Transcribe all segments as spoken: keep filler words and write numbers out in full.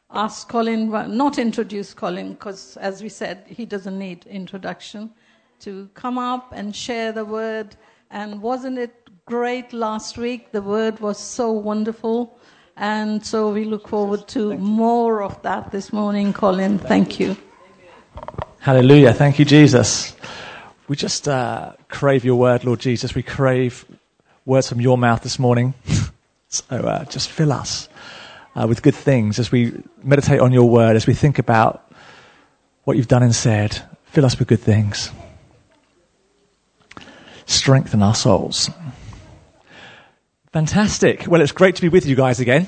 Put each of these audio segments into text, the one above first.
ask Colin, well, not introduce Colin, because as we said, he doesn't need introduction, to come up and share the word. And wasn't it great last week? The word was so wonderful. And so we look forward to more of that this morning, Colin. Thank you. Hallelujah. Thank you, Jesus. We just uh, crave your word, Lord Jesus. We crave words from your mouth this morning. so uh, just fill us uh, with good things as we meditate on your word, as we think about what you've done and said. Fill us with good things. Strengthen our souls. Fantastic. Well, it's great to be with you guys again.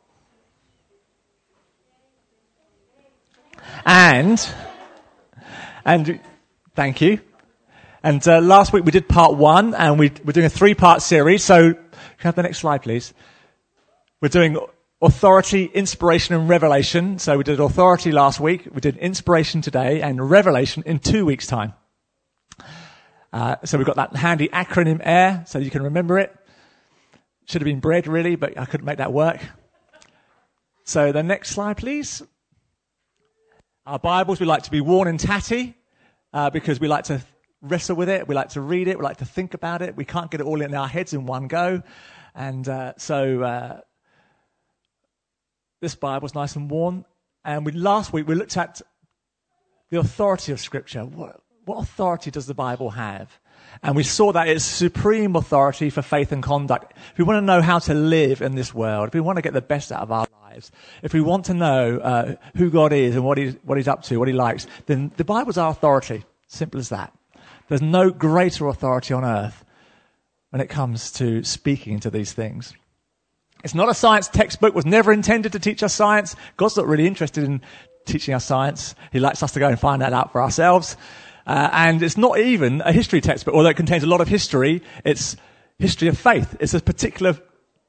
And, and thank you. And uh, last week we did part one, and we, we're doing a three-part series. So, can I have the next slide, please? We're doing authority, inspiration, and revelation. So we did authority last week. We did inspiration today, and revelation in two weeks' time. Uh, so we've got that handy acronym AIR, so you can remember it. Should have been bread, really, but I couldn't make that work. So the next slide, please. Our Bibles, we like to be worn and tatty uh, because we like to wrestle with it. We like to read it. We like to think about it. We can't get it all in our heads in one go. And uh, so uh, this Bible's nice and worn. And we, last week we looked at the authority of Scripture. What, what authority does the Bible have? And we saw that it's supreme authority for faith and conduct. If we want to know how to live in this world, if we want to get the best out of our lives, if we want to know uh, who God is and what he's, what he's up to, what he likes, then the Bible's our authority. Simple as that. There's no greater authority on earth when it comes to speaking into these things. It's not a science textbook. It was never intended to teach us science. God's not really interested in teaching us science. He likes us to go and find that out for ourselves. Uh, and it's not even a history textbook, although it contains a lot of history. It's history of faith. It's a particular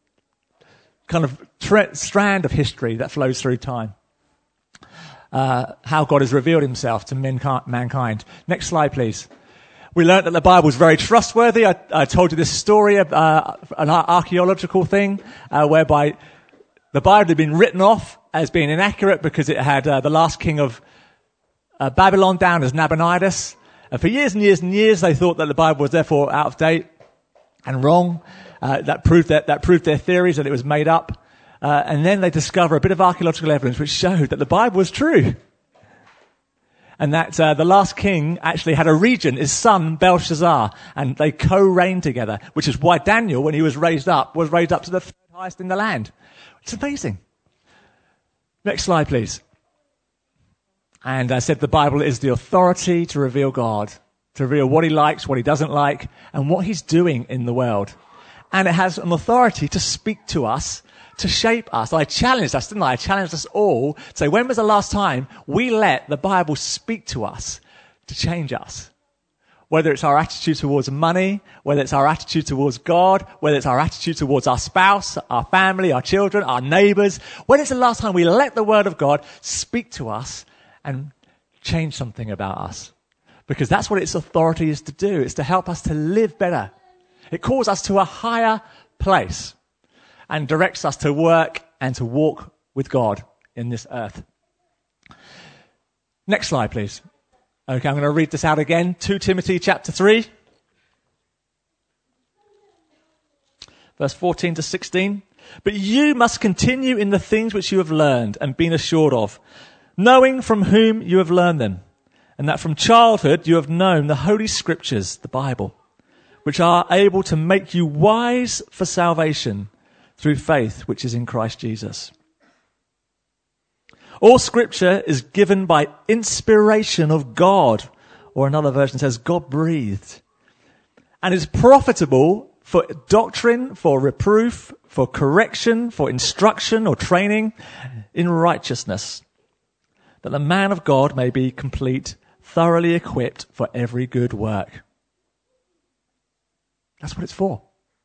kind of tre- strand of history that flows through time. Uh, how God has revealed himself to mankind. Next slide, please. We learned that the Bible is very trustworthy. I, I told you this story, of, uh, an archaeological thing, uh, whereby the Bible had been written off as being inaccurate because it had uh, the last king of Uh, Babylon down as Nabonidus. And for years and years and years, they thought that the Bible was therefore out of date and wrong. Uh, that proved that, that proved their theories that it was made up. Uh, and then they discover a bit of archaeological evidence which showed that the Bible was true. And that uh, the last king actually had a regent, his son Belshazzar, and they co-reigned together, which is why Daniel, when he was raised up, was raised up to the third highest in the land. It's amazing. Next slide, please. And I said the Bible is the authority to reveal God, to reveal what he likes, what he doesn't like, and what he's doing in the world. And it has an authority to speak to us, to shape us. I challenged us, didn't I? I challenged us all to say, when was the last time we let the Bible speak to us to change us? Whether it's our attitude towards money, whether it's our attitude towards God, whether it's our attitude towards our spouse, our family, our children, our neighbors. When is the last time we let the Word of God speak to us and change something about us? Because that's what its authority is to do. It's to help us to live better. It calls us to a higher place and directs us to work and to walk with God in this earth. Next slide, please. Okay, I'm going to read this out again. Second Timothy chapter three, verse fourteen to sixteen. But you must continue in the things which you have learned and been assured of, knowing from whom you have learned them, and that from childhood you have known the Holy Scriptures, the Bible, which are able to make you wise for salvation through faith which is in Christ Jesus. All Scripture is given by inspiration of God, or another version says God-breathed, and is profitable for doctrine, for reproof, for correction, for instruction or training in righteousness, that the man of God may be complete, thoroughly equipped for every good work. That's what it's for.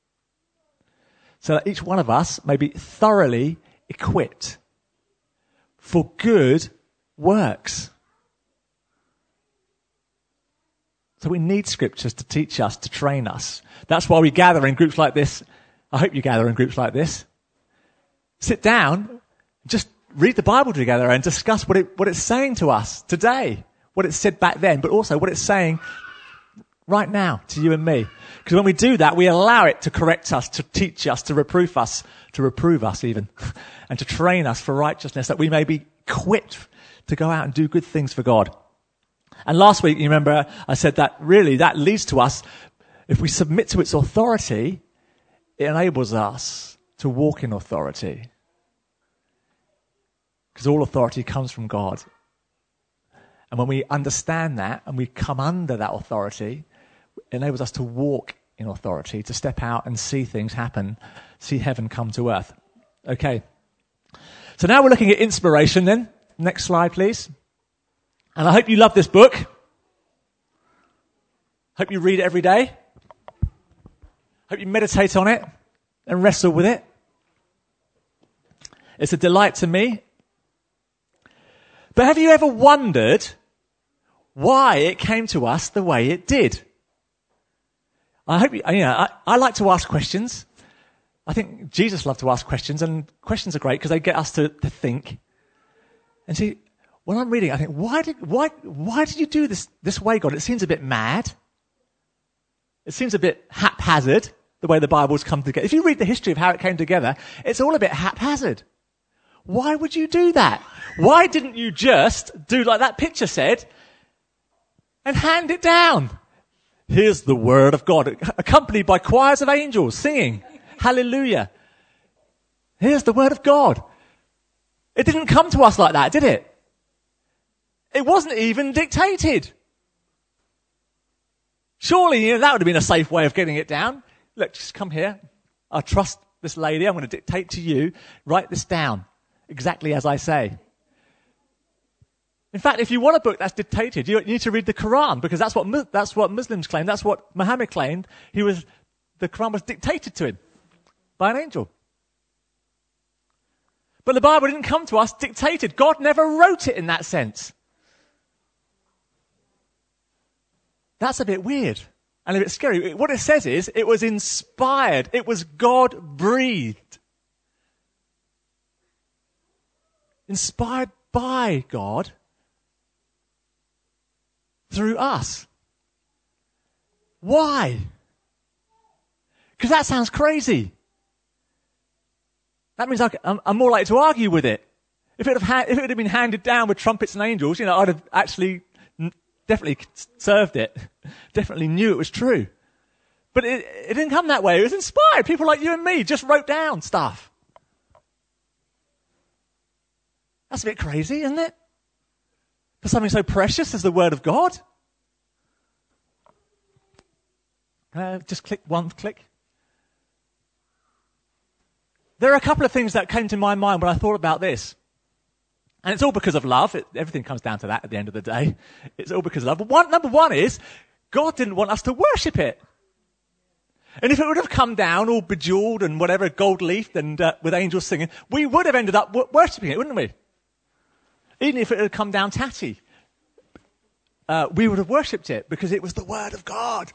So that each one of us may be thoroughly equipped for good works. So we need scriptures to teach us, to train us. That's why we gather in groups like this. I hope you gather in groups like this. Sit down, just read the Bible together and discuss what it, what it's saying to us today, what it said back then, but also what it's saying right now to you and me. Because when we do that, we allow it to correct us, to teach us, to reproof us, to reprove us even, and to train us for righteousness, that we may be equipped to go out and do good things for God. And last week, you remember, I said that really that leads to us, if we submit to its authority, it enables us to walk in authority. Because all authority comes from God. And when we understand that and we come under that authority, it enables us to walk in authority, to step out and see things happen, see heaven come to earth. Okay. So now we're looking at inspiration then. Next slide, please. And I hope you love this book. Hope you read it every day. Hope you meditate on it and wrestle with it. It's a delight to me. But have you ever wondered why it came to us the way it did? I hope you, you know, I, I like to ask questions. I think Jesus loved to ask questions, and questions are great because they get us to, to think. And see, when I'm reading, I think, why did, why, why did you do this, this way, God? It seems a bit mad. It seems a bit haphazard, the way the Bible's come together. If you read the history of how it came together, it's all a bit haphazard. Why would you do that? Why didn't you just do like that picture said and hand it down? Here's the word of God, accompanied by choirs of angels singing, hallelujah. Here's the word of God. It didn't come to us like that, did it? It wasn't even dictated. Surely, you know, that would have been a safe way of getting it down. Look, just come here. I trust this lady. I'm going to dictate to you. Write this down exactly as I say. In fact, if you want a book that's dictated, you need to read the Quran, because that's what that's what Muslims claim. That's what Muhammad claimed. He was the Quran was dictated to him by an angel. But the Bible didn't come to us dictated. God never wrote it in that sense. That's a bit weird and a bit scary. What it says is it was inspired. It was God-breathed. Inspired by God through us. Why? Because that sounds crazy. That means I, I'm, I'm more likely to argue with it. If it, have ha- if it had been handed down with trumpets and angels, you know, I'd have actually n- definitely served it. Definitely knew it was true. But it, it didn't come that way. It was inspired. People like you and me just wrote down stuff. That's a bit crazy, isn't it? For something so precious as the Word of God. Uh, just click one click. There are a couple of things that came to my mind when I thought about this. And it's all because of love. It, everything comes down to that at the end of the day. It's all because of love. But one, number one is, God didn't want us to worship it. And if it would have come down all bejeweled and whatever, gold-leafed and uh, with angels singing, we would have ended up w- worshipping it, wouldn't we? Even if it had come down tatty, uh, we would have worshipped it because it was the Word of God.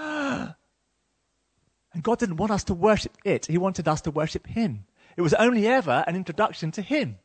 And God didn't want us to worship it. He wanted us to worship Him. It was only ever an introduction to Him.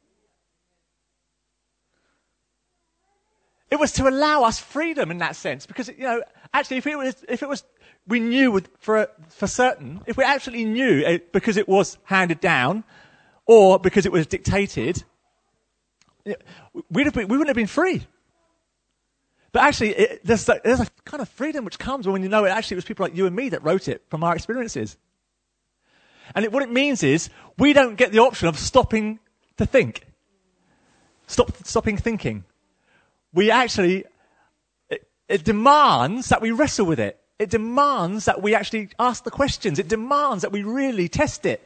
It was to allow us freedom in that sense, because, you know, actually, if it was, if it was, we knew with, for for certain, if we actually knew it because it was handed down, or because it was dictated, we'd have been, we wouldn't have been free. But actually, it, there's, a, there's a kind of freedom which comes when you know it actually was people like you and me that wrote it from our experiences. And it, what it means is we don't get the option of stopping to think, stop stopping thinking. We actually, it, it demands that we wrestle with it. It demands that we actually ask the questions. It demands that we really test it.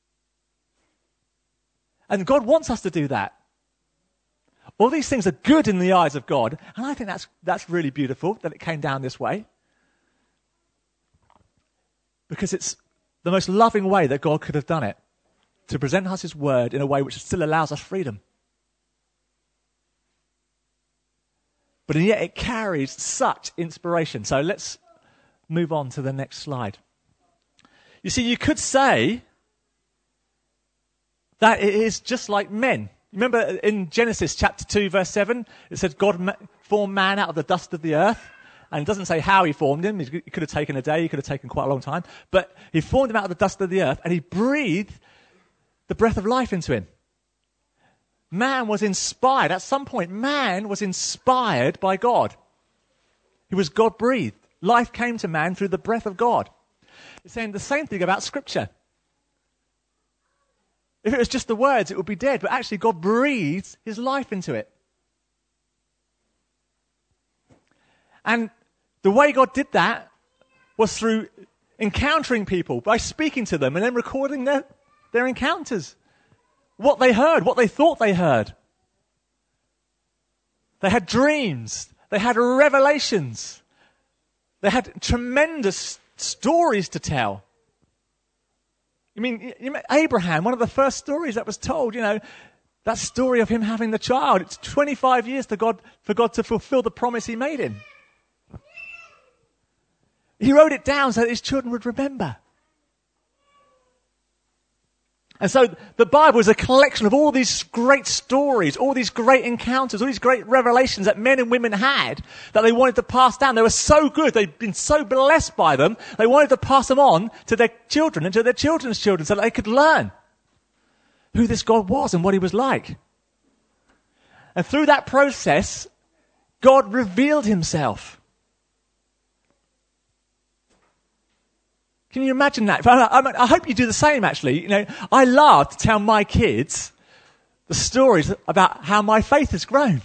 And God wants us to do that. All these things are good in the eyes of God, and I think that's that's really beautiful that it came down this way. Because it's the most loving way that God could have done it, to present us His Word in a way which still allows us freedom. But yet it carries such inspiration. So let's move on to the next slide. You see, you could say that it is just like men. Remember in Genesis chapter two, verse seven, it said God ma- formed man out of the dust of the earth. And it doesn't say how he formed him. He could have taken a day. He could have taken quite a long time. But he formed him out of the dust of the earth, and he breathed the breath of life into him. Man was inspired. At some point, man was inspired by God. He was God-breathed. Life came to man through the breath of God. It's saying the same thing about Scripture. If it was just the words, it would be dead. But actually, God breathes his life into it. And the way God did that was through encountering people, by speaking to them and then recording their, their encounters. What they heard, what they thought they heard. They had dreams. They had revelations. They had tremendous stories to tell. I mean, you know, Abraham, one of the first stories that was told, you know, that story of him having the child. It's twenty-five years to God, for God to fulfill the promise he made him. He wrote it down so that his children would remember. And so the Bible is a collection of all these great stories, all these great encounters, all these great revelations that men and women had that they wanted to pass down. They were so good. They'd been so blessed by them. They wanted to pass them on to their children and to their children's children so that they could learn who this God was and what he was like. And through that process, God revealed himself. Can you imagine that? I, I, I hope you do the same, actually. You know, I love to tell my kids the stories about how my faith has grown.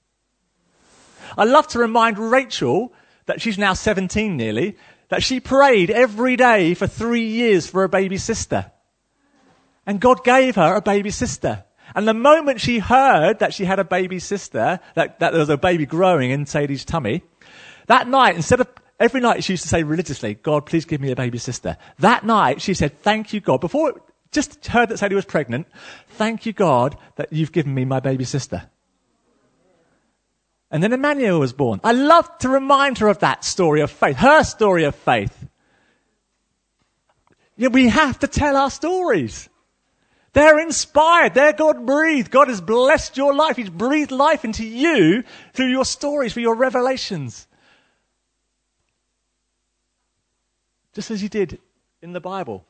I love to remind Rachel, that she's now seventeen nearly, that she prayed every day for three years for a baby sister. And God gave her a baby sister. And the moment she heard that she had a baby sister, that, that there was a baby growing in Sadie's tummy, that night, instead of every night she used to say religiously, God, please give me a baby sister. That night she said, thank you, God. Before, just heard that Sadie was pregnant, thank you, God, that you've given me my baby sister. And then Emmanuel was born. I love to remind her of that story of faith, her story of faith. Yeah, we have to tell our stories. They're inspired. They're God-breathed. God has blessed your life. He's breathed life into you through your stories, through your revelations. Just as he did in the Bible.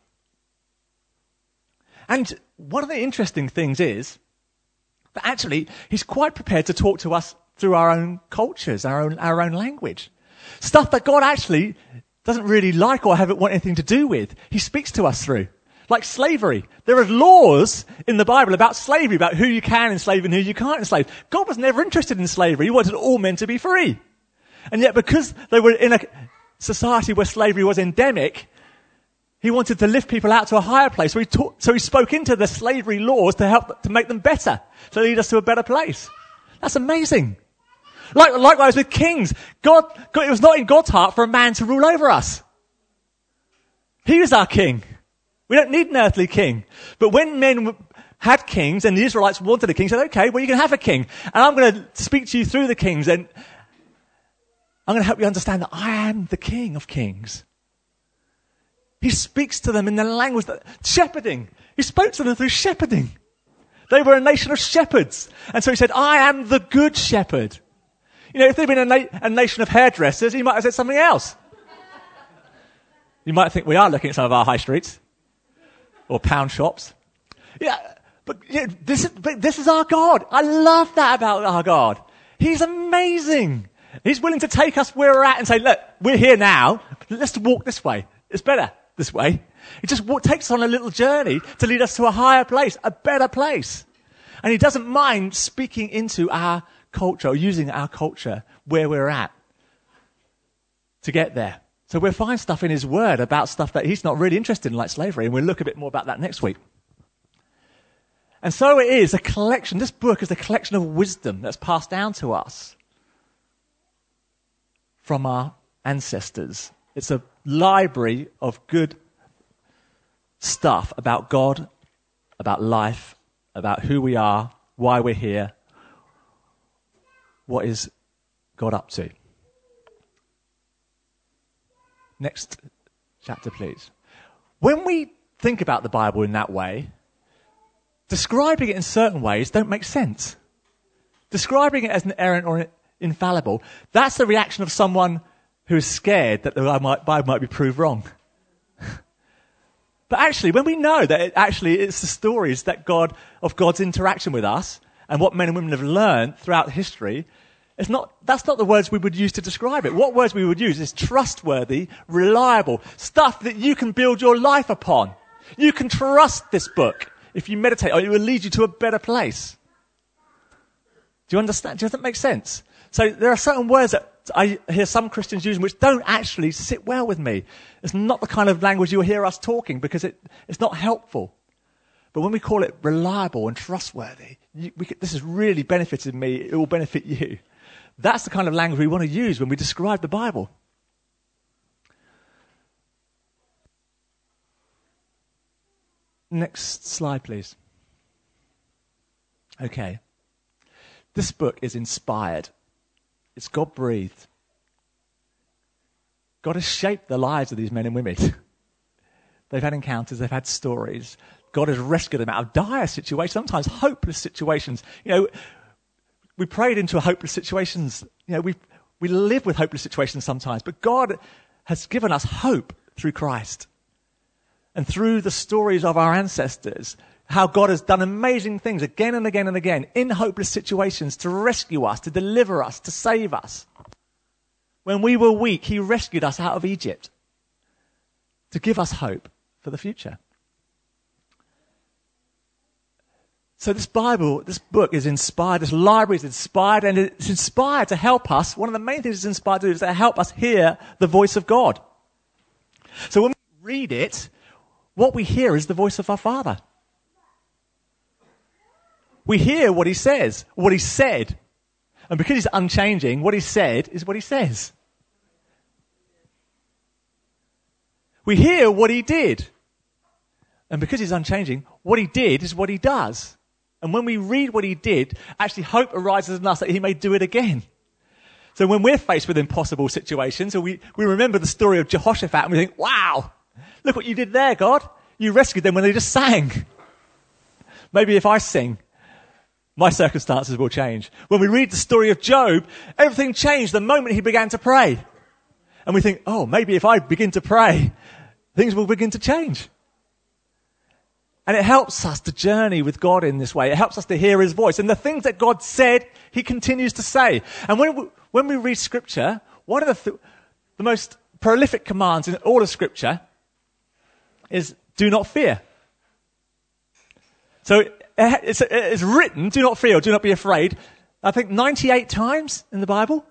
And one of the interesting things is that actually he's quite prepared to talk to us through our own cultures, our own, our own language. Stuff that God actually doesn't really like or have want anything to do with. He speaks to us through. Like slavery. There are laws in the Bible about slavery, about who you can enslave and who you can't enslave. God was never interested in slavery. He wanted all men to be free. And yet because they were in a society where slavery was endemic, he wanted to lift people out to a higher place. So he, taught, so he spoke into the slavery laws to help to make them better, to lead us to a better place. That's amazing. Like, likewise with kings. God, God, it was not in God's heart for a man to rule over us. He was our king. We don't need an earthly king. But when men had kings and the Israelites wanted a king, he said, okay, well, you can have a king. And I'm going to speak to you through the kings and I'm going to help you understand that I am the King of Kings. He speaks to them in the language that, shepherding. He spoke to them through shepherding. They were a nation of shepherds. And so he said, I am the good shepherd. You know, if they'd been a, na- a nation of hairdressers, he might have said something else. You might think we are looking at some of our high streets or pound shops. Yeah, but, you know, this is, but this is our God. I love that about our God. He's amazing. He's willing to take us where we're at and say, look, we're here now. Let's walk this way. It's better this way. He just walk, takes us on a little journey to lead us to a higher place, a better place. And he doesn't mind speaking into our culture or using our culture where we're at to get there. So we'll find stuff in his word about stuff that he's not really interested in, like slavery. And we'll look a bit more about that next week. And so it is a collection. This book is a collection of wisdom that's passed down to us from our ancestors. It's a library of good stuff about God, about life, about who we are, why we're here, what is God up to. Next chapter, please. When we think about the Bible in that way, describing it in certain ways don't make sense. Describing it as an errant or infallible, that's the reaction of someone who is scared that the Bible might, might be proved wrong. But actually, when we know that it actually it's the stories that God of God's interaction with us and what men and women have learned throughout history, it's not, that's not the words we would use to describe it. What words we would use is trustworthy, reliable, stuff that you can build your life upon. You can trust this book if you meditate, or it will lead you to a better place. Do you understand? Does that make sense? So there are certain words that I hear some Christians using which don't actually sit well with me. It's not the kind of language you'll hear us talking because it, it's not helpful. But when we call it reliable and trustworthy, you, we, this has really benefited me, it will benefit you. That's the kind of language we want to use when we describe the Bible. Next slide, please. Okay. This book is inspired. It's God-breathed. God has shaped the lives of these men and women. They've had encounters, they've had stories. God has rescued them out of dire situations, sometimes hopeless situations. You know, we prayed into hopeless situations. You know, we we live with hopeless situations sometimes, but God has given us hope through Christ. And through the stories of our ancestors, how God has done amazing things again and again and again in hopeless situations to rescue us, to deliver us, to save us. When we were weak, he rescued us out of Egypt to give us hope for the future. So this Bible, this book is inspired, this library is inspired, and it's inspired to help us. One of the main things it's inspired to do is to help us hear the voice of God. So when we read it, what we hear is the voice of our Father. We hear what he says, what he said. And because he's unchanging, what he said is what he says. We hear what he did. And because he's unchanging, what he did is what he does. And when we read what he did, actually hope arises in us that he may do it again. So when we're faced with impossible situations, or we, we remember the story of Jehoshaphat and we think, wow, look what you did there, God. You rescued them when they just sang. Maybe if I sing, my circumstances will change. When we read the story of Job, everything changed the moment he began to pray. And we think, oh, maybe if I begin to pray, things will begin to change. And it helps us to journey with God in this way. It helps us to hear his voice. And the things that God said, he continues to say. And when we, when we read Scripture, one of the, th- the most prolific commands in all of Scripture is do not fear. So it's, it's written, do not fear, do not be afraid, I think ninety-eight times in the Bible.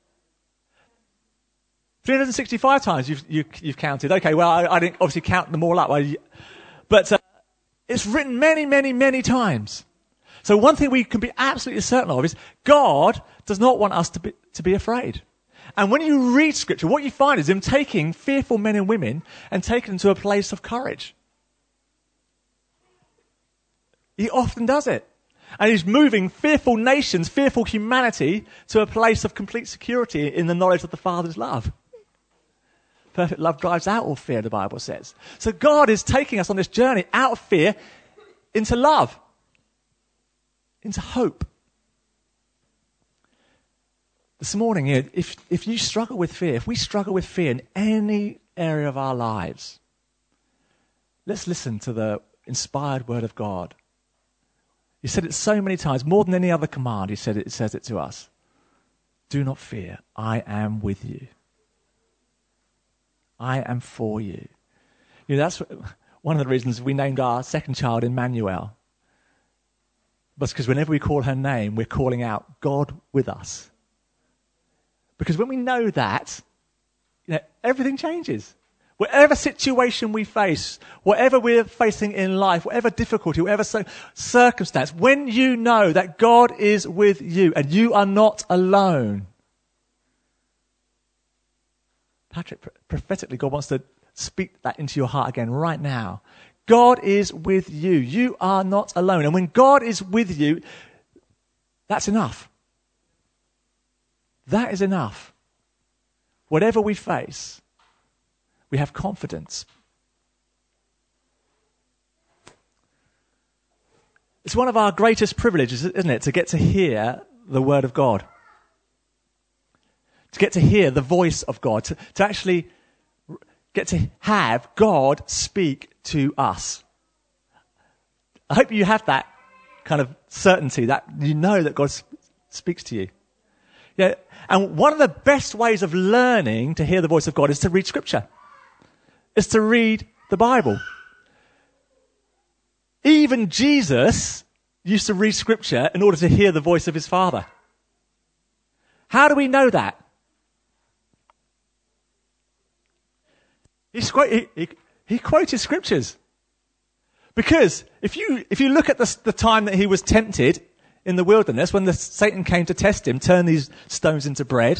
three hundred sixty-five times you've, you, you've counted. Okay, well, I, I didn't obviously count them all up. I, but uh, it's written many, many, many times. So one thing we can be absolutely certain of is God does not want us to be, to be afraid. And when you read Scripture, what you find is him taking fearful men and women and taking them to a place of courage. He often does it. And he's moving fearful nations, fearful humanity to a place of complete security in the knowledge of the Father's love. Perfect love drives out all fear, the Bible says. So God is taking us on this journey out of fear into love, into hope. This morning, if, if you struggle with fear, if we struggle with fear in any area of our lives, let's listen to the inspired word of God. He said it so many times, more than any other command, he said it, it says it to us. Do not fear, I am with you. I am for you. You know, that's one of the reasons we named our second child Emmanuel. But because whenever we call her name, we're calling out God with us. Because when we know that, you know, everything changes. Whatever situation we face, whatever we're facing in life, whatever difficulty, whatever circumstance, when you know that God is with you and you are not alone. Patrick, prophetically, God wants to speak that into your heart again right now. God is with you. You are not alone. And when God is with you, that's enough. That is enough. Whatever we face, we have confidence. It's one of our greatest privileges, isn't it, to get to hear the word of God. To get to hear the voice of God. To, to actually get to have God speak to us. I hope you have that kind of certainty, that you know that God speaks to you. Yeah, and one of the best ways of learning to hear the voice of God is to read Scripture. Is to read the Bible. Even Jesus used to read Scripture in order to hear the voice of his Father. How do we know that? He's, he, he, he quoted Scriptures. Because if you if you look at the, the time that he was tempted in the wilderness, when the Satan came to test him, turn these stones into bread,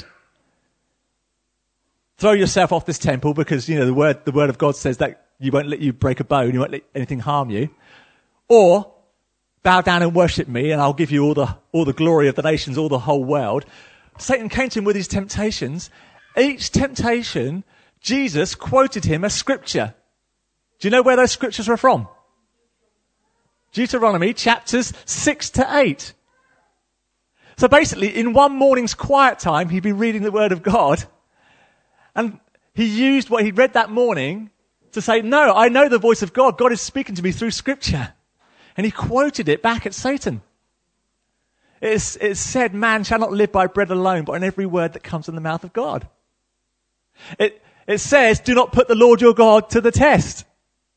throw yourself off this temple because you know the word the word of God says that you won't let you break a bone, you won't let anything harm you, or bow down and worship me, and I'll give you all the all the glory of the nations, all the whole world. Satan came to him with these temptations. Each temptation, Jesus quoted him a scripture. Do you know where those scriptures were from? Deuteronomy chapters six to eight. So basically, in one morning's quiet time, he'd be reading the word of God, and he used what he'd read that morning to say, no, I know the voice of God. God is speaking to me through scripture. And he quoted it back at Satan. It's, it's said, man shall not live by bread alone, but on every word that comes from the mouth of God. It, it says, do not put the Lord your God to the test.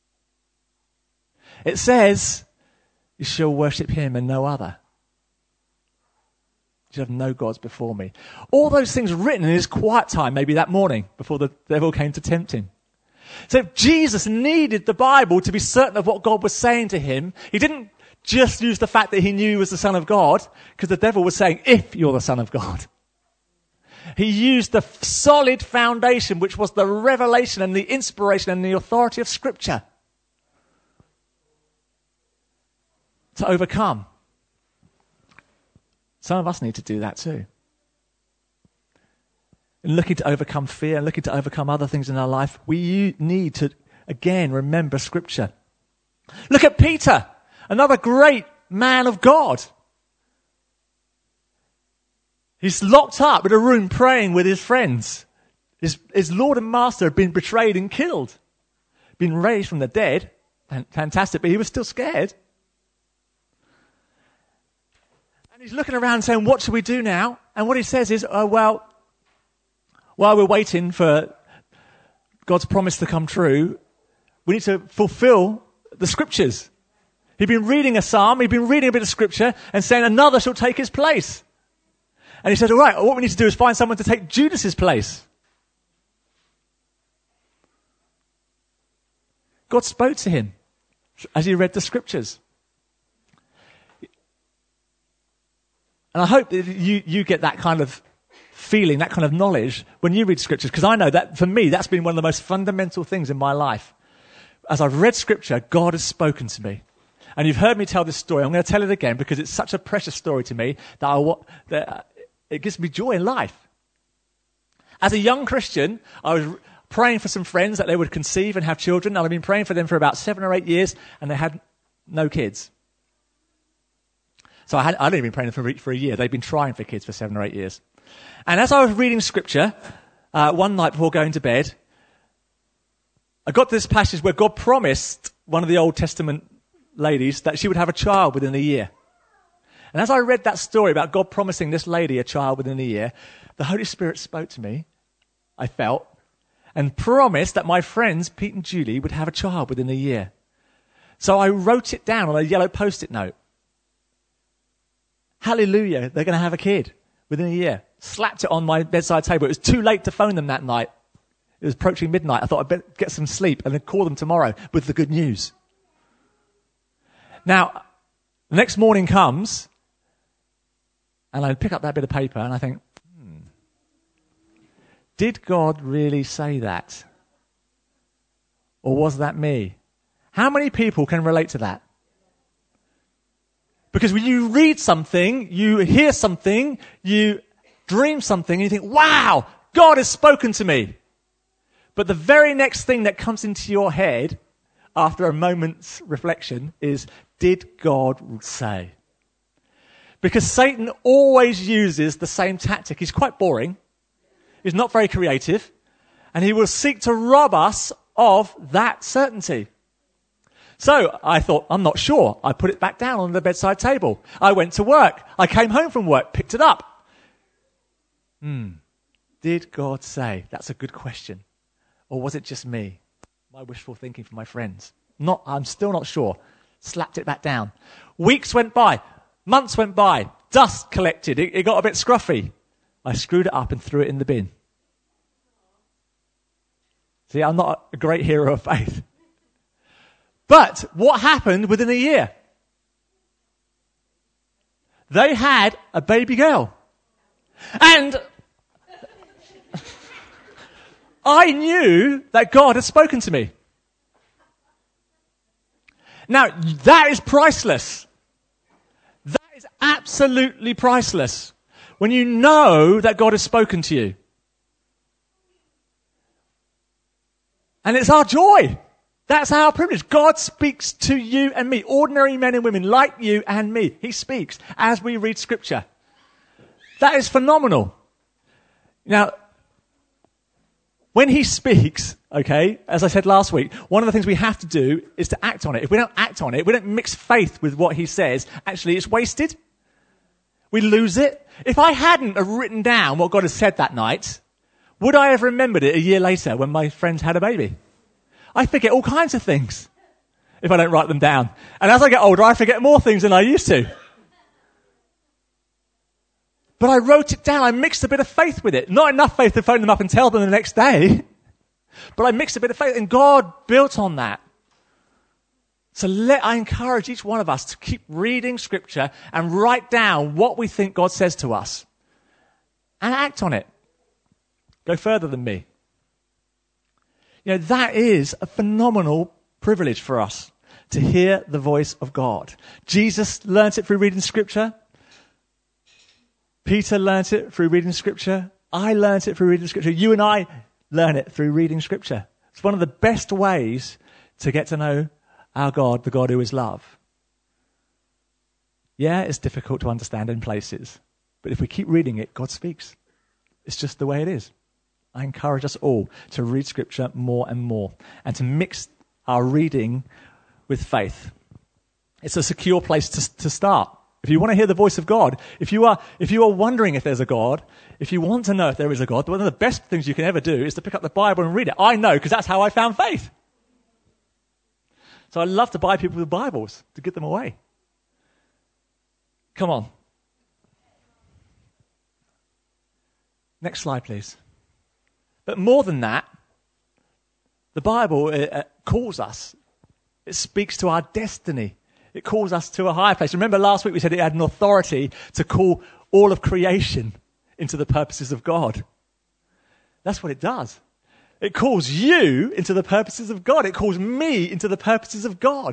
It says, you shall worship him and no other. You shall have no gods before me. All those things written in his quiet time, maybe that morning, before the devil came to tempt him. So Jesus needed the Bible to be certain of what God was saying to him. He didn't just use the fact that he knew he was the Son of God, because the devil was saying, if you're the Son of God. He used the solid foundation, which was the revelation and the inspiration and the authority of Scripture, to overcome. Some of us need to do that too. In looking to overcome fear and looking to overcome other things in our life, we need to, again, remember Scripture. Look at Peter, another great man of God. He's locked up in a room praying with his friends. His, his Lord and Master had been betrayed and killed, been raised from the dead. Fantastic, but he was still scared. And he's looking around saying, what should we do now? And what he says is, oh, well, while we're waiting for God's promise to come true, we need to fulfill the Scriptures. He'd been reading a psalm, he'd been reading a bit of Scripture and saying another shall take his place. And he said, all right, what we need to do is find someone to take Judas's place. God spoke to him as he read the Scriptures. And I hope that you, you get that kind of feeling, that kind of knowledge when you read Scriptures, because I know that for me, that's been one of the most fundamental things in my life. As I've read Scripture, God has spoken to me. And you've heard me tell this story. I'm going to tell it again because it's such a precious story to me that, I, that it gives me joy in life. As a young Christian, I was praying for some friends that they would conceive and have children. And I've been praying for them for about seven or eight years, and they had no kids. So I had, I'd only been praying for, for a year. They'd been trying for kids for seven or eight years. And as I was reading Scripture, uh, one night before going to bed, I got to this passage where God promised one of the Old Testament ladies that she would have a child within a year. And as I read that story about God promising this lady a child within a year, the Holy Spirit spoke to me, I felt, and promised that my friends, Pete and Julie, would have a child within a year. So I wrote it down on a yellow post-it note. Hallelujah, they're going to have a kid within a year. Slapped it on my bedside table. It was too late to phone them that night. It was approaching midnight. I thought I'd better get some sleep and then call them tomorrow with the good news. Now, the next morning comes, and I pick up that bit of paper and I think, hmm, did God really say that? Or was that me? How many people can relate to that? Because when you read something, you hear something, you dream something, and you think, wow, God has spoken to me. But the very next thing that comes into your head after a moment's reflection is, did God say? Because Satan always uses the same tactic. He's quite boring. He's not very creative. And he will seek to rob us of that certainty. So I thought, I'm not sure. I put it back down on the bedside table. I went to work. I came home from work, picked it up. Hmm. Did God say? That's a good question. Or was it just me? My wishful thinking for my friends? Not, I'm still not sure. Slapped it back down. Weeks went by. Months went by. Dust collected. It, it got a bit scruffy. I screwed it up and threw it in the bin. See, I'm not a great hero of faith. But what happened within a year? They had a baby girl. And I knew that God had spoken to me. Now, that is priceless. That is absolutely priceless. When you know that God has spoken to you. And it's our joy. That's our privilege. God speaks to you and me, ordinary men and women like you and me. He speaks as we read Scripture. That is phenomenal. Now, when he speaks, okay, as I said last week, one of the things we have to do is to act on it. If we don't act on it, if we don't mix faith with what he says, actually it's wasted. We lose it. If I hadn't have written down what God had said that night, would I have remembered it a year later when my friends had a baby? I forget all kinds of things if I don't write them down. And as I get older, I forget more things than I used to. But I wrote it down. I mixed a bit of faith with it. Not enough faith to phone them up and tell them the next day. But I mixed a bit of faith, and God built on that. So let I encourage each one of us to keep reading Scripture and write down what we think God says to us. And act on it. Go further than me. You know, that is a phenomenal privilege for us to hear the voice of God. Jesus learnt it through reading Scripture. Peter learnt it through reading Scripture. I learnt it through reading Scripture. You and I learn it through reading Scripture. It's one of the best ways to get to know our God, the God who is love. Yeah, it's difficult to understand in places. But if we keep reading it, God speaks. It's just the way it is. I encourage us all to read Scripture more and more and to mix our reading with faith. It's a secure place to, to start. If you want to hear the voice of God, if you are if you are wondering if there's a God, if you want to know if there is a God, one of the best things you can ever do is to pick up the Bible and read it. I know, because that's how I found faith. So I love to buy people with Bibles to give them away. Come on. Next slide, please. But more than that, the Bible uh, calls us. It speaks to our destiny. It calls us to a higher place. Remember last week we said it had an authority to call all of creation into the purposes of God. That's what it does. It calls you into the purposes of God. It calls me into the purposes of God.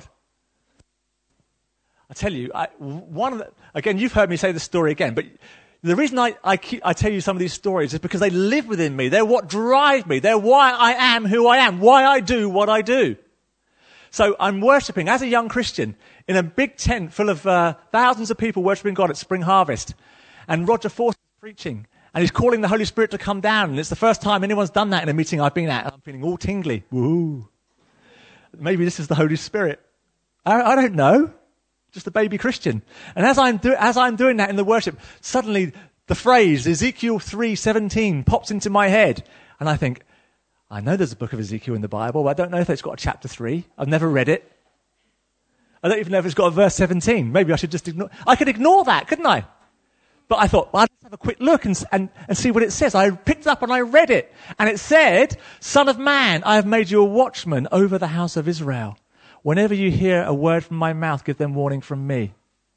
I tell you, I, one of the, again, you've heard me say the story again, but the reason I, I, keep, I tell you some of these stories is because they live within me. They're what drive me. They're why I am who I am, why I do what I do. So I'm worshipping as a young Christian in a big tent full of uh, thousands of people worshipping God at Spring Harvest. And Roger Forster is preaching, and he's calling the Holy Spirit to come down. And it's the first time anyone's done that in a meeting I've been at. And I'm feeling all tingly. Woo. Maybe this is the Holy Spirit. I, I don't know. Just a baby Christian. And as I'm, do, as I'm doing that in the worship, suddenly the phrase Ezekiel three seventeen pops into my head. And I think, I know there's a book of Ezekiel in the Bible, but I don't know if it's got a chapter three. I've never read it. I don't even know if it's got a verse seventeen. Maybe I should just ignore. I could ignore that, couldn't I? But I thought, well, I'll just have a quick look and, and, and see what it says. I picked it up and I read it. And it said, Son of man, I have made you a watchman over the house of Israel. Whenever you hear a word from my mouth, give them warning from me.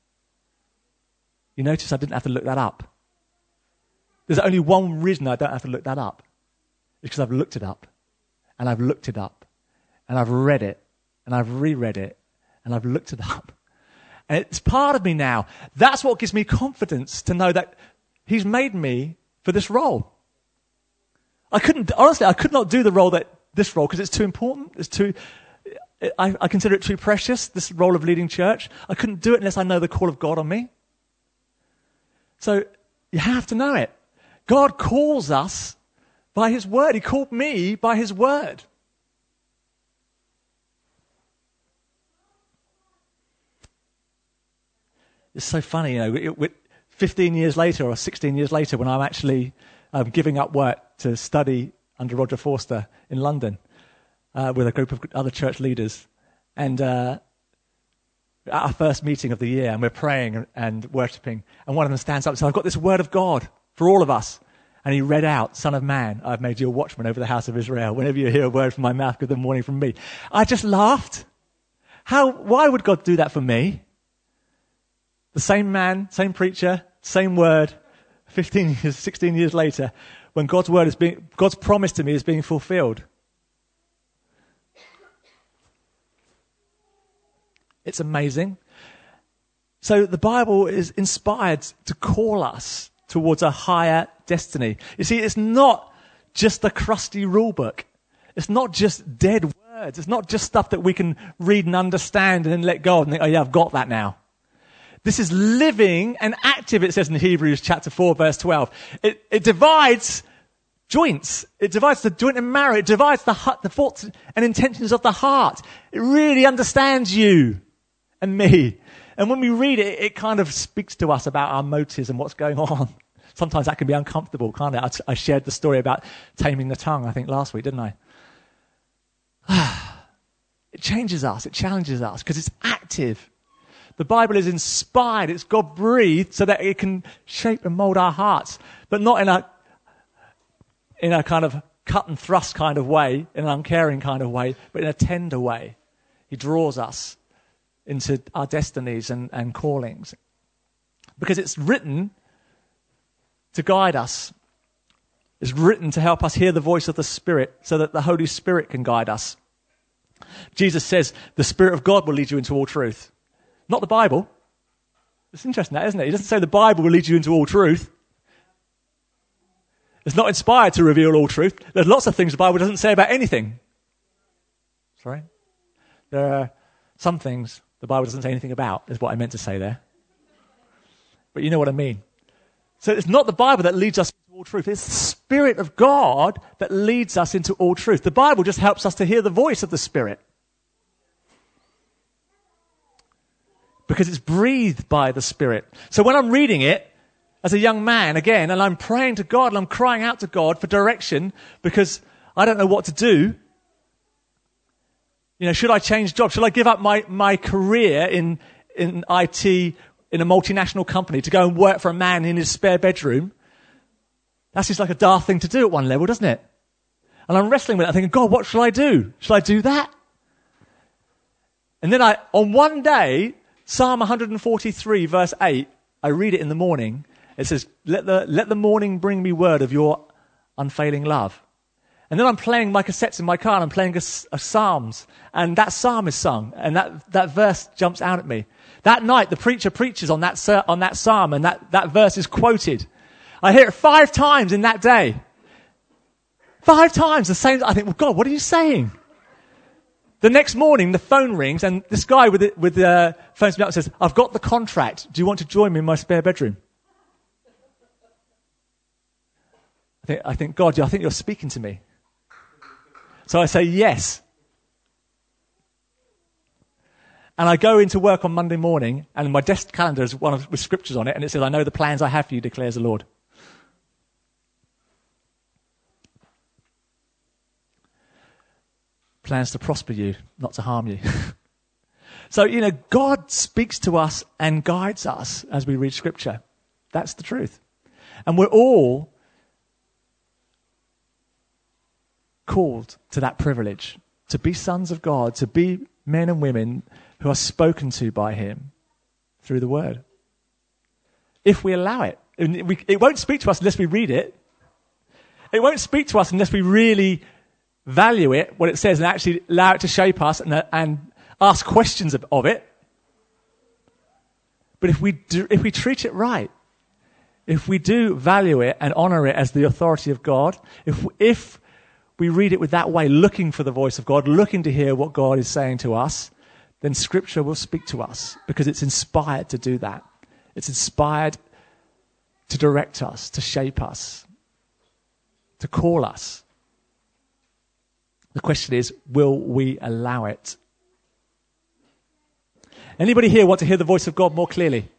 You notice I didn't have to look that up. There's only one reason I don't have to look that up. It's because I've looked it up. And I've looked it up. And I've read it. And I've reread it. And I've looked it up. And it's part of me now. That's what gives me confidence to know that he's made me for this role. I couldn't, honestly, I could not do the role that, this role, because it's too important. It's too, I, I consider it too precious, this role of leading church. I couldn't do it unless I know the call of God on me. So you have to know it. God calls us by his word. He called me by his word. It's so funny, you know, it, it, fifteen years later or sixteen years later when I'm actually um, giving up work to study under Roger Forster in London uh, with a group of other church leaders. And uh, at our first meeting of the year, and we're praying and, and worshipping, and one of them stands up and says, I've got this word of God for all of us. And he read out, Son of man, I've made you a watchman over the house of Israel. Whenever you hear a word from my mouth, give them warning from me. I just laughed. How? Why would God do that for me? The same man, same preacher, same word, fifteen years, sixteen years later, when God's word is being, God's promise to me is being fulfilled. It's amazing. So the Bible is inspired to call us towards a higher destiny. You see, it's not just a crusty rule book. It's not just dead words. It's not just stuff that we can read and understand and then let go and think, oh yeah, I've got that now. This is living and active, it says in Hebrews chapter four, verse twelve. It, it divides joints. It divides the joint and marrow. It divides the, heart, the thoughts and intentions of the heart. It really understands you and me. And when we read it, it kind of speaks to us about our motives and what's going on. Sometimes that can be uncomfortable, can't it? I, t- I shared the story about taming the tongue, I think, last week, didn't I? It changes us. It challenges us because it's active. The Bible is inspired. It's God-breathed so that it can shape and mold our hearts, but not in a in a kind of cut and thrust kind of way, in an uncaring kind of way, but in a tender way. He draws us into our destinies and, and callings because it's written to guide us. It's written to help us hear the voice of the Spirit so that the Holy Spirit can guide us. Jesus says the Spirit of God will lead you into all truth. Not the Bible. It's interesting that, isn't it? He doesn't say the Bible will lead you into all truth. It's not inspired to reveal all truth. There's lots of things the Bible doesn't say about anything. Sorry? There are some things the Bible doesn't say anything about, is what I meant to say there. But you know what I mean. So it's not the Bible that leads us into all truth. It's the Spirit of God that leads us into all truth. The Bible just helps us to hear the voice of the Spirit. Because it's breathed by the Spirit. So when I'm reading it as a young man again, and I'm praying to God, and I'm crying out to God for direction because I don't know what to do. You know, should I change jobs? Should I give up my, my career in, in I T in a multinational company to go and work for a man in his spare bedroom? That's just like a daft thing to do at one level, doesn't it? And I'm wrestling with it. I'm thinking, God, what shall I do? Shall I do that? And then I, on one day, Psalm one forty-three, verse eight, I read it in the morning. It says, let the, let the morning bring me word of your unfailing love. And then I'm playing my cassettes in my car, and I'm playing a, a Psalms, and that psalm is sung, and that, that verse jumps out at me. That night, the preacher preaches on that, on that psalm, and that, that verse is quoted. I hear it five times in that day. Five times, the same. I think, well, God, what are you saying? The next morning, the phone rings, and this guy with the, with the phones me up and says, I've got the contract. Do you want to join me in my spare bedroom? I think, I think, God, I think you're speaking to me. So I say yes. And I go into work on Monday morning, and my desk calendar is one of, with scriptures on it, and it says, I know the plans I have for you, declares the Lord. Plans to prosper you, not to harm you. So, you know, God speaks to us and guides us as we read Scripture. That's the truth. And we're all called to that privilege, to be sons of God, to be men and women who are spoken to by Him through the Word. If we allow it. We, it won't speak to us unless we read it. It won't speak to us unless we really value it, what it says, and actually allow it to shape us and, uh, and ask questions of, of it. But if we do, if we treat it right, if we do value it and honor it as the authority of God, if if we read it with that way, looking for the voice of God, looking to hear what God is saying to us, then Scripture will speak to us because it's inspired to do that. It's inspired to direct us, to shape us, to call us. The question is, will we allow it? Anybody here want to hear the voice of God more clearly?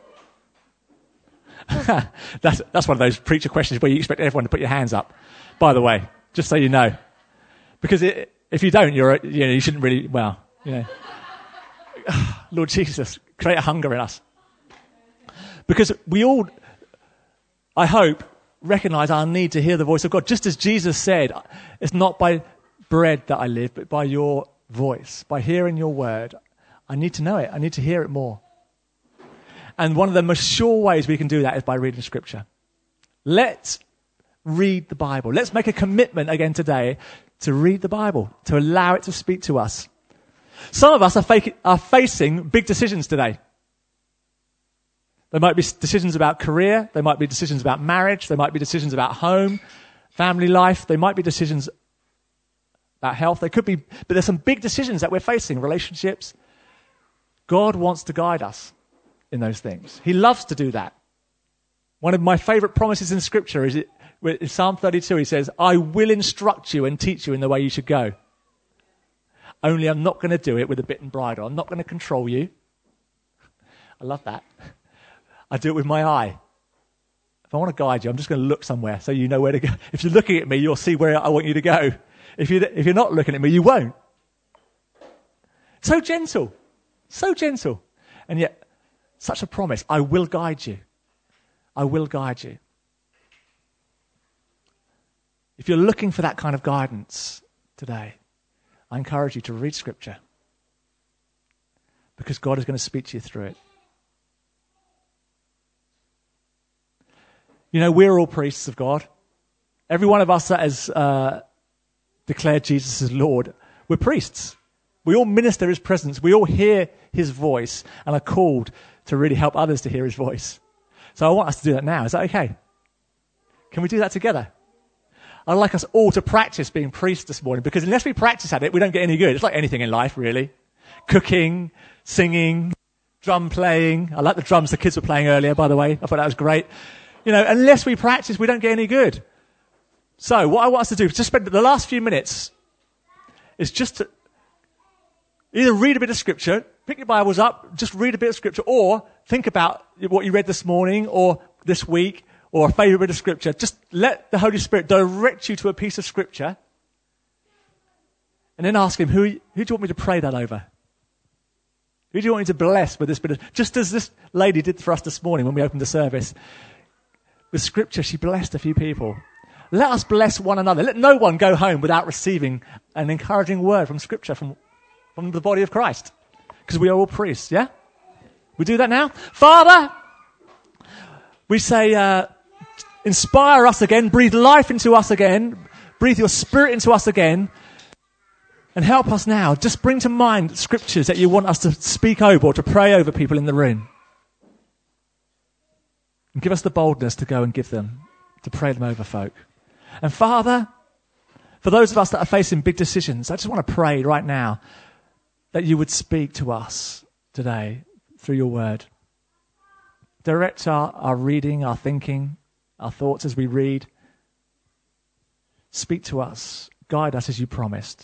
that's, that's one of those preacher questions where you expect everyone to put your hands up, by the way, just so you know. Because it, if you don't, you're, you know, you shouldn't really, well, you know. Lord Jesus, create a hunger in us. Because we all, I hope, recognize our need to hear the voice of God. Just as Jesus said, it's not by bread that I live, but by your voice, by hearing your word. I need to know it. I need to hear it more. And one of the most sure ways we can do that is by reading Scripture. Let's read the Bible. Let's make a commitment again today to read the Bible, to allow it to speak to us. Some of us are, fake, are facing big decisions today. There might be decisions about career. There might be decisions about marriage. There might be decisions about home, family life. There might be decisions about health. There could be, but there's some big decisions that we're facing, relationships. God wants to guide us in those things. He loves to do that. One of my favorite promises in Scripture is it, in Psalm thirty-two, he says, I will instruct you and teach you in the way you should go. Only I'm not going to do it with a bit and bridle. I'm not going to control you. I love that. I do it with my eye. If I want to guide you, I'm just going to look somewhere so you know where to go. If you're looking at me, you'll see where I want you to go. If, you, if you're not looking at me, you won't. So gentle. So gentle. And yet, such a promise. I will guide you. I will guide you. If you're looking for that kind of guidance today, I encourage you to read Scripture. Because God is going to speak to you through it. You know, we're all priests of God. Every one of us that has uh, declared Jesus as Lord, we're priests. We all minister his presence. We all hear his voice and are called to really help others to hear his voice. So I want us to do that now. Is that okay? Can we do that together? I'd like us all to practice being priests this morning, because unless we practice at it, we don't get any good. It's like anything in life, really. Cooking, singing, drum playing. I like the drums the kids were playing earlier, by the way. I thought that was great. You know, unless we practice, we don't get any good. So what I want us to do is just spend the last few minutes is just to either read a bit of Scripture, pick your Bibles up, just read a bit of Scripture, or think about what you read this morning or this week, or a favourite bit of Scripture. Just let the Holy Spirit direct you to a piece of Scripture, and then ask him, who, who do you want me to pray that over? Who do you want me to bless with this bit of, just as this lady did for us this morning when we opened the service. With Scripture, she blessed a few people. Let us bless one another. Let no one go home without receiving an encouraging word from Scripture, from, from the body of Christ. Because we are all priests, yeah? We do that now? Father, we say, uh, inspire us again, breathe life into us again, breathe your Spirit into us again, and help us now. Just bring to mind Scriptures that you want us to speak over or to pray over people in the room. And give us the boldness to go and give them, to pray them over folk. And Father, for those of us that are facing big decisions, I just want to pray right now that you would speak to us today through your word. Direct our, our reading, our thinking, our thoughts as we read. Speak to us. Guide us as you promised.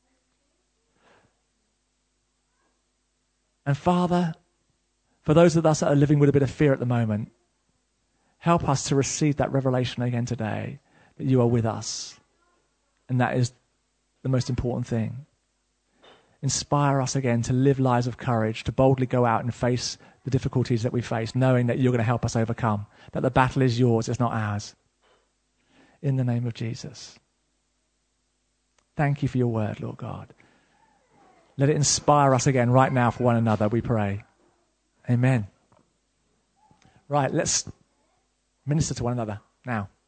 And Father, for those of us that are living with a bit of fear at the moment, help us to receive that revelation again today, that you are with us. And that is the most important thing. Inspire us again to live lives of courage, to boldly go out and face the difficulties that we face, knowing that you're going to help us overcome, that the battle is yours, it's not ours. In the name of Jesus. Thank you for your word, Lord God. Let it inspire us again right now for one another, we pray. Amen. Right, let's minister to one another now.